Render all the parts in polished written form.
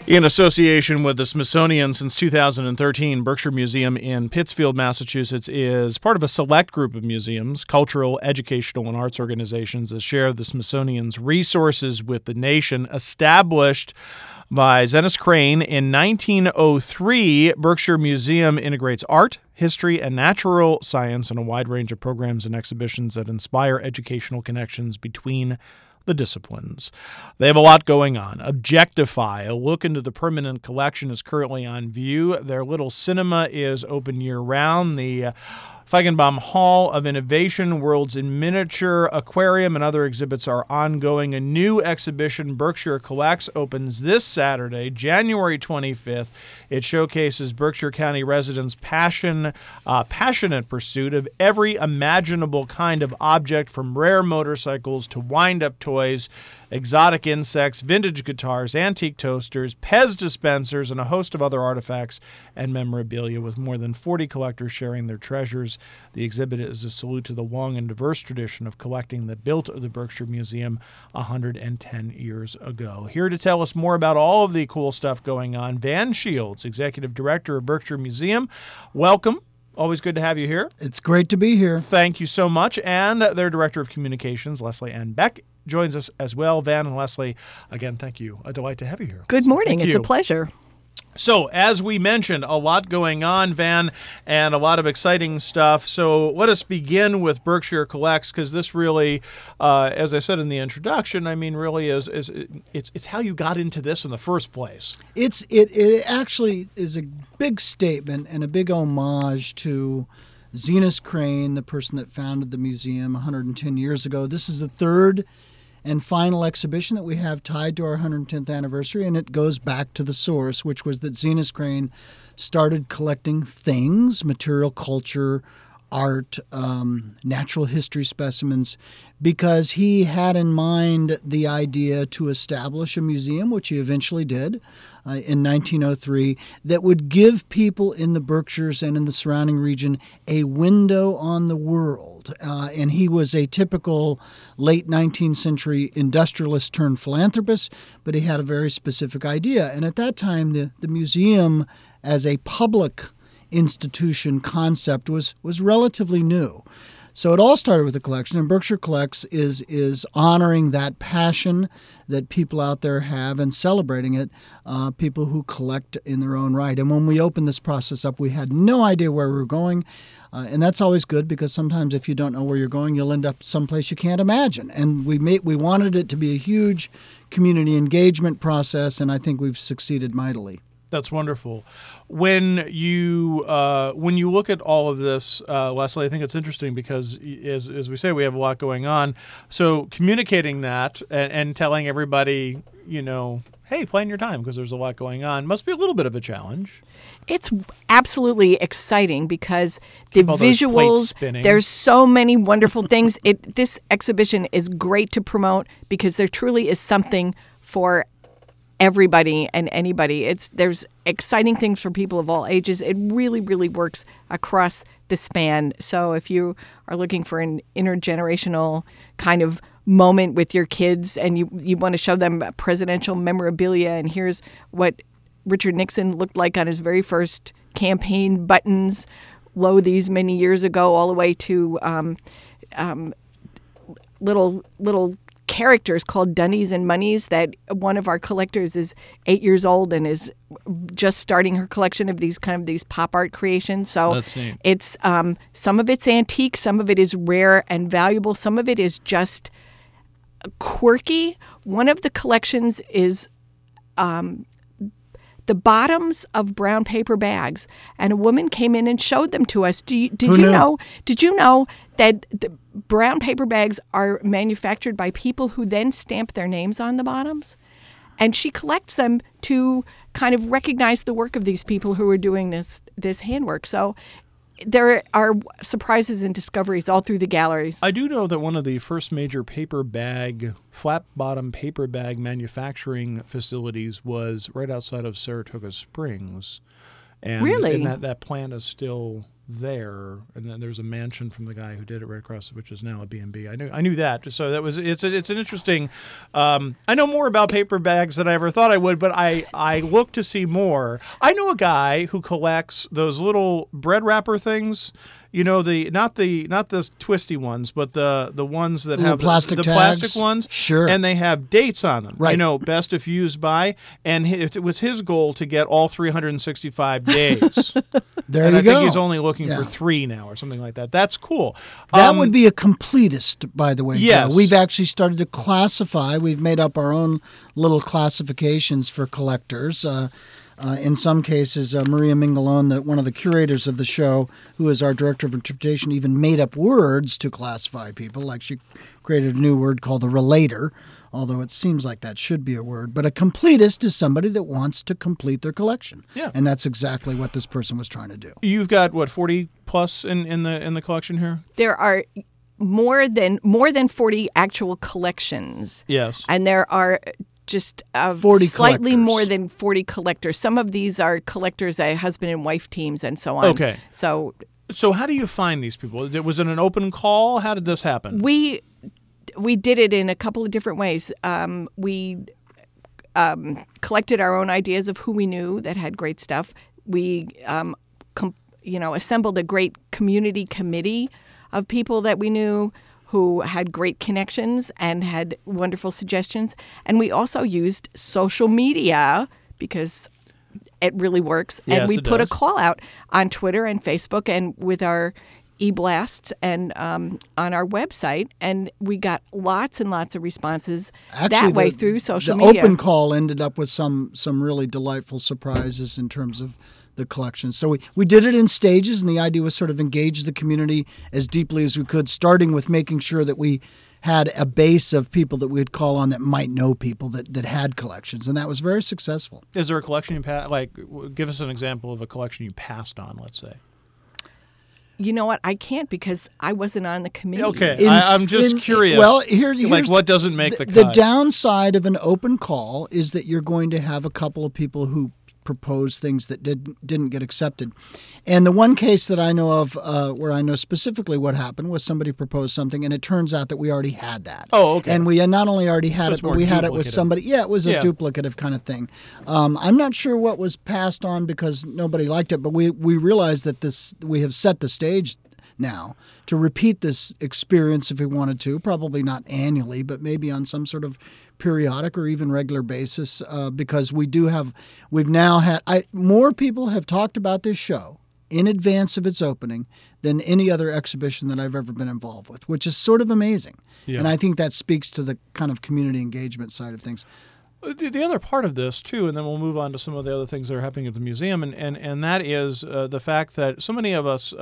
In association with the Smithsonian since 2013, Berkshire Museum in Pittsfield, Massachusetts is part of a select group of museums, cultural, educational, and arts organizations that share the Smithsonian's resources with the nation. Established by Zenas Crane in 1903, Berkshire Museum integrates art, history, and natural science in a wide range of programs and exhibitions that inspire educational connections between the disciplines. They have a lot going on. Objectify, a look into the permanent collection, is currently on view. Their little cinema is open year-round. The Feigenbaum Hall of Innovation, Worlds in Miniature, Aquarium, and other exhibits are ongoing. A new exhibition, Berkshire Collects, opens this Saturday, January 25th. It showcases Berkshire County residents' passionate pursuit of every imaginable kind of object, from rare motorcycles to wind-up toys, exotic insects, vintage guitars, antique toasters, Pez dispensers, and a host of other artifacts and memorabilia, with more than 40 collectors sharing their treasures. The exhibit is a salute to the long and diverse tradition of collecting that built the Berkshire Museum 110 years ago. Here to tell us more about all of the cool stuff going on, Van Shields, Executive Director of Berkshire Museum. Welcome. Always good to have you here. It's great to be here. Thank you so much. And their Director of Communications, Leslie Ann Beck, joins us as well. Van and Leslie, again, thank you. A delight to have you here. Good morning. Thank it's you. A pleasure. So, as we mentioned, a lot going on, Van, and a lot of exciting stuff. So let us begin with Berkshire Collects, because this really, as I said in the introduction, I mean, really it's how you got into this in the first place. It actually is a big statement and a big homage to Zenas Crane, the person that founded the museum 110 years ago. This is the third and final exhibition that we have tied to our 110th anniversary, and it goes back to the source, which was that Zenas Crane started collecting things, material culture, art, natural history specimens, because he had in mind the idea to establish a museum, which he eventually did in 1903, that would give people in the Berkshires and in the surrounding region a window on the world. And he was a typical late 19th century industrialist turned philanthropist, but he had a very specific idea. And at that time, the museum as a public institution concept was relatively new. So it all started with the collection, and Berkshire Collects is honoring that passion that people out there have and celebrating it, people who collect in their own right. And when we opened this process up, we had no idea where we were going, and that's always good, because sometimes if you don't know where you're going, you'll end up someplace you can't imagine. And we wanted it to be a huge community engagement process, and I think we've succeeded mightily. That's wonderful. When you look at all of this, Leslie, I think it's interesting because, as we say, we have a lot going on. So communicating that and telling everybody, hey, plan your time because there's a lot going on, must be a little bit of a challenge. It's absolutely exciting because the visuals, there's so many wonderful things. This exhibition is great to promote because there truly is something for everybody and anybody. There's exciting things for people of all ages. It really, really works across the span. So if you are looking for an intergenerational kind of moment with your kids and you want to show them presidential memorabilia, and here's what Richard Nixon looked like on his very first campaign buttons, these many years ago, all the way to little characters called Dunnies and Moneys, that one of our collectors is 8 years old and is just starting her collection of these pop art creations. So that's neat. It's some of it's antique, some of it is rare and valuable, some of it is just quirky. One of the collections is the bottoms of brown paper bags, and a woman came in and showed them to us. Did you know that the brown paper bags are manufactured by people who then stamp their names on the bottoms? And she collects them to kind of recognize the work of these people who are doing this handwork. So there are surprises and discoveries all through the galleries. I do know that one of the first major flat-bottom paper bag manufacturing facilities was right outside of Saratoga Springs. And, Really? And that plant is still there, and then there's a mansion from the guy who did it right across, which is now a B&B. I knew that, so it's an interesting. I know more about paper bags than I ever thought I would, but I look to see more. I know a guy who collects those little bread wrapper things. You know, not the twisty ones, but the ones that have plastic the tags. plastic ones. Sure. And they have dates on them. Right. You know, best if used by. And it was his goal to get all 365 days. There and you I go. think he's only looking Yeah. for 3 now or something like that. That's cool. That would be a completist, by the way. Yes. Joe. We've actually started to classify. We've made up our own little classifications for collectors. In some cases, Maria Mingalone, one of the curators of the show, who is our director of interpretation, even made up words to classify people. Like she created a new word called the relator, although it seems like that should be a word. But a completist is somebody that wants to complete their collection. Yeah. And that's exactly what this person was trying to do. You've got, 40 plus in the collection here? There are more than 40 actual collections. Yes. And there are just 40 slightly collectors. more than 40 collectors. Some of these are collectors, husband and wife teams, and so on. Okay. So how do you find these people? Was it an open call? How did this happen? we did it in a couple of different ways. We collected our own ideas of who we knew that had great stuff. We assembled a great community committee of people that we knew who had great connections and had wonderful suggestions. And we also used social media because it really works. Yes, and we it put does. a call out on Twitter and Facebook and with our e-blasts and on our website. And we got lots and lots of responses that way through social media. The open call ended up with some really delightful surprises in terms of the collection. So we did it in stages, and the idea was sort of engage the community as deeply as we could, starting with making sure that we had a base of people that we'd call on that might know people that had collections, and that was very successful. Is there a collection give us an example of a collection you passed on, let's say? You know what? I can't because I wasn't on the committee. Okay, I'm just curious. Well, here's what doesn't make the cut? The downside of an open call is that you're going to have a couple of people who propose things that didn't get accepted. And the one case that I know of where I know specifically what happened was somebody proposed something, and it turns out that we already had that. Oh, okay. And we not only already had So it, but we had it with duplicative. somebody. Yeah, it was a Yeah. duplicative kind of thing. I'm not sure what was passed on because nobody liked it, but we realized that we have set the stage now to repeat this experience if we wanted to, probably not annually, but maybe on some sort of periodic or even regular basis, because we've now had more people have talked about this show in advance of its opening than any other exhibition that I've ever been involved with, which is sort of amazing. Yeah. And I think that speaks to the kind of community engagement side of things. The other part of this, too, and then we'll move on to some of the other things that are happening at the museum, and that is the fact that so many of us,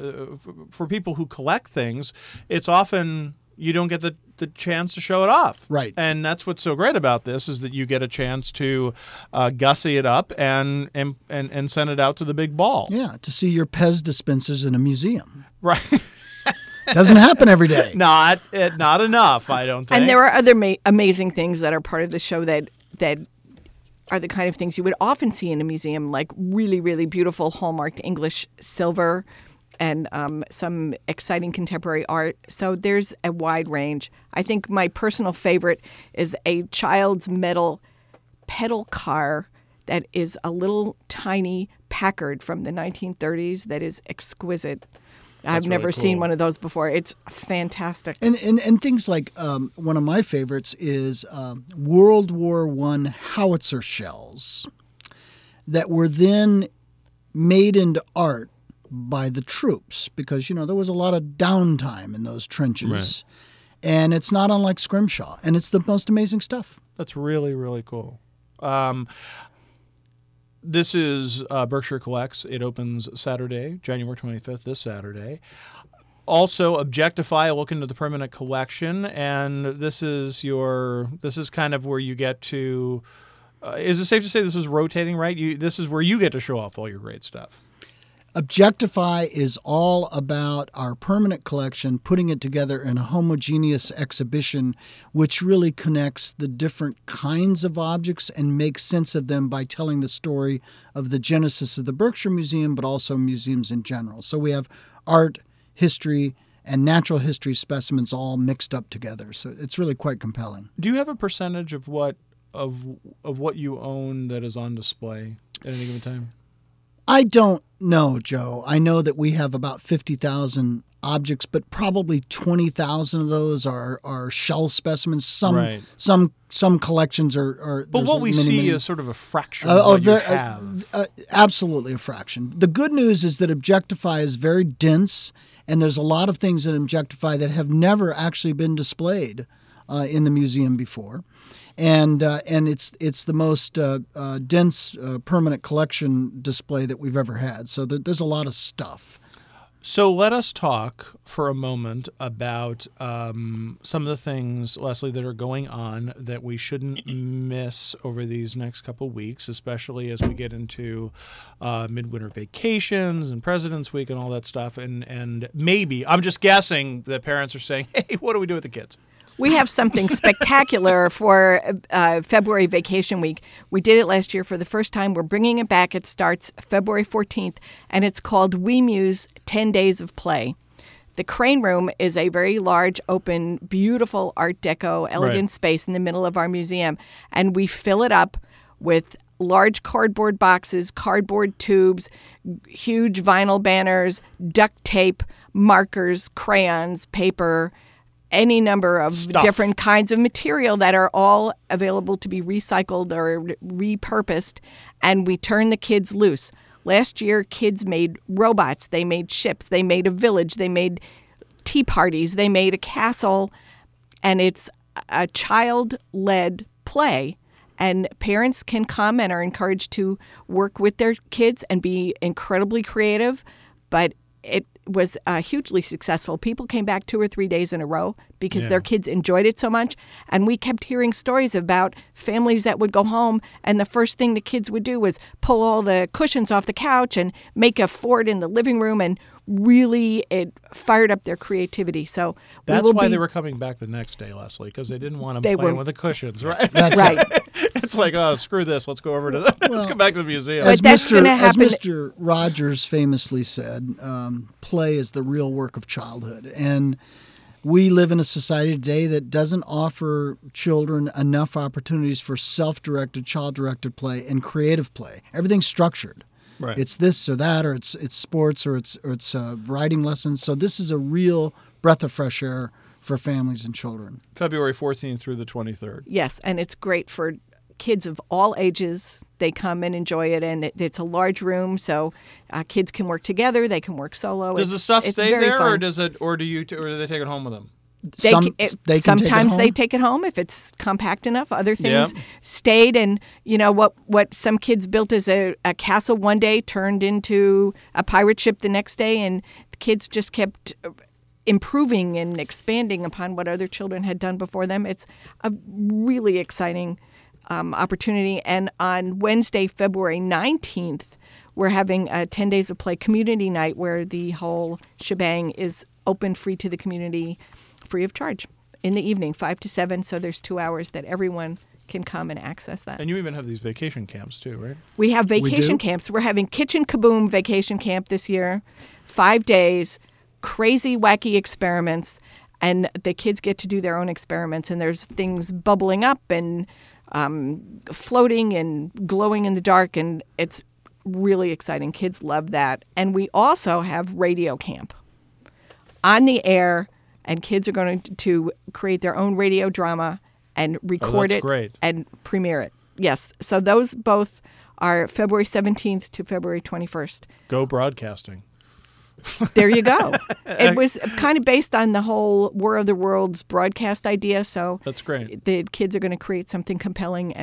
for people who collect things, it's often you don't get the chance to show it off. Right. And that's what's so great about this is that you get a chance to gussy it up and send it out to the big ball. Yeah, to see your Pez dispensers in a museum. Right. Doesn't happen every day. Not enough, I don't think. And there are other amazing things that are part of the show that are the kind of things you would often see in a museum, like really, really beautiful hallmarked English silver and some exciting contemporary art. So there's a wide range. I think my personal favorite is a child's metal pedal car that is a little tiny Packard from the 1930s that is exquisite. I've never really seen cool. one of those before. It's fantastic. And things like one of my favorites is World War I howitzer shells that were then made into art by the troops because, there was a lot of downtime in those trenches. Right. And it's not unlike Scrimshaw. And it's the most amazing stuff. That's really, really cool. This is Berkshire Collects. It opens Saturday, January 25th, this Saturday. Also, Objectify, a look into the permanent collection. And this is kind of where you get to... is it safe to say this is rotating, right? This is where you get to show off all your great stuff. Objectify is all about our permanent collection, putting it together in a homogeneous exhibition, which really connects the different kinds of objects and makes sense of them by telling the story of the genesis of the Berkshire Museum, but also museums in general. So we have art, history, and natural history specimens all mixed up together. So it's really quite compelling. Do you have a percentage of what you own that is on display at any given time? I don't know, Joe. I know that we have about 50,000 objects, but probably 20,000 of those are shell specimens. Some collections are. But what we see is sort of a fraction of what you have. Absolutely a fraction. The good news is that Objectify is very dense, and there's a lot of things in Objectify that have never actually been displayed in the museum before. And it's the most dense permanent collection display that we've ever had. So there's a lot of stuff. So let us talk for a moment about some of the things, Leslie, that are going on that we shouldn't miss over these next couple weeks, especially as we get into midwinter vacations and President's Week and all that stuff. And maybe, I'm just guessing, that parents are saying, hey, what do we do with the kids? We have something spectacular for February Vacation Week. We did it last year for the first time. We're bringing it back. It starts February 14th, and it's called We Muse 10 Days of Play. The Crane Room is a very large, open, beautiful Art Deco, elegant space in the middle of our museum, and we fill it up with large cardboard boxes, cardboard tubes, huge vinyl banners, duct tape, markers, crayons, paper, any number of different kinds of material that are all available to be recycled or repurposed, and we turn the kids loose. Last year, kids made robots, they made ships, they made a village, they made tea parties, they made a castle, and it's a child-led play, and parents can come and are encouraged to work with their kids and be incredibly creative, but it was hugely successful. People came back 2 or 3 days in a row because their kids enjoyed it so much. And we kept hearing stories about families that would go home, and the first thing the kids would do was pull all the cushions off the couch and make a fort in the living room, and really it fired up their creativity. So that's why they were coming back the next day, Leslie, because they didn't want them playing with the cushions, right? That's right. It's like, oh, screw this. Let's go over to let's go back to the museum. As Mr. Rogers famously said, play is the real work of childhood. And we live in a society today that doesn't offer children enough opportunities for self-directed, child-directed play and creative play. Everything's structured. Right. It's this or that, or it's sports, or it's writing lessons. So this is a real breath of fresh air for families and children. February 14th through the 23rd. Yes, and it's great for kids of all ages. They come and enjoy it, and it's a large room, so kids can work together. They can work solo. Does the stuff stay there, fun. or do they take it home with them? Sometimes they take it home if it's compact enough. Other things stayed, and what some kids built as a castle one day turned into a pirate ship the next day, and the kids just kept improving and expanding upon what other children had done before them. It's a really exciting opportunity. And on Wednesday, February 19th, we're having a 10 Days of Play community night where the whole shebang is open, free to the community, free of charge in the evening, 5 to 7. So there's 2 hours that everyone can come and access that. And you even have these vacation camps too, right? We have vacation camps. We're having Kitchen Kaboom Vacation Camp this year, 5 days, crazy, wacky experiments. And the kids get to do their own experiments. And there's things bubbling up and floating and glowing in the dark. And it's really exciting. Kids love that. And we also have radio camp on the air. And kids are going to create their own radio drama and record it and premiere it. Yes. So those both are February 17th to February 21st. Go broadcasting. There you go. It was kind of based on the whole War of the Worlds broadcast idea. So that's great. The kids are going to create something compelling and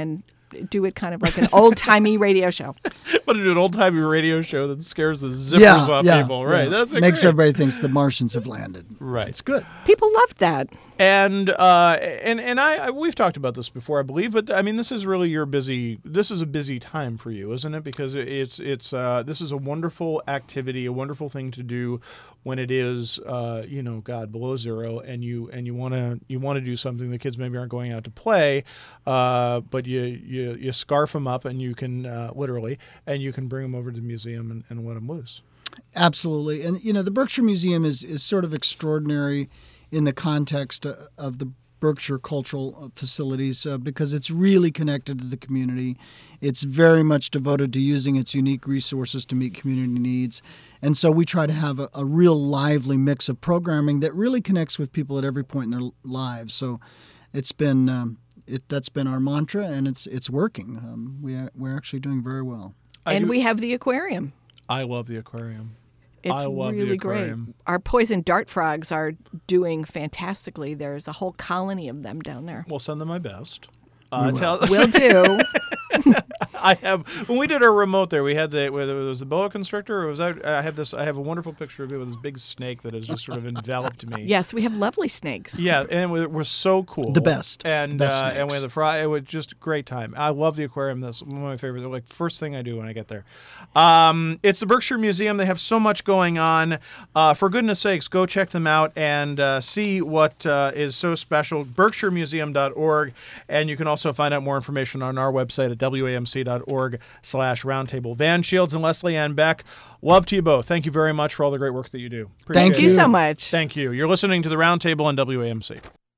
do it kind of like an old-timey radio show. Want to do an old-timey radio show that scares the zippers off people. Right. Yeah. That's makes great. Everybody thinks the Martians have landed. Right. It's good. People loved that. And I we've talked about this before, I believe, but I mean, this is really this is a busy time for you, isn't it? Because this is a wonderful activity, a wonderful thing to do when it is, God, below zero, and you want to do something. The kids maybe aren't going out to play, but you scarf them up, and you can literally, and you can bring them over to the museum and let them loose. Absolutely. And, the Berkshire Museum is sort of extraordinary in the context of the Berkshire cultural facilities because it's really connected to the community. It's very much devoted to using its unique resources to meet community needs. And so we try to have a real lively mix of programming that really connects with people at every point in their lives. So it's been that's been our mantra, and it's working. We're actually doing very well. And we have the aquarium. I love the aquarium. It's really great. Our poison dart frogs are doing fantastically. There's a whole colony of them down there. We'll send them my best. Will do. When we did our remote there, we had whether it was the boa constrictor or I have a wonderful picture of it with this big snake that has just sort of enveloped me. Yes, we have lovely snakes. Yeah, and it was so cool. The best. And best and we had the fry. It was just a great time. I love the aquarium. That's one of my favorites. Like first thing I do when I get there. It's the Berkshire Museum. They have so much going on. For goodness sakes, go check them out and see what is so special. BerkshireMuseum.org, and you can also find out more information on our website at wamc.org/roundtable. Van Shields and Leslie Ann Beck, love to you both. Thank you very much for all the great work that you do. Thank you so much. Thank you. You're listening to the Roundtable on WAMC.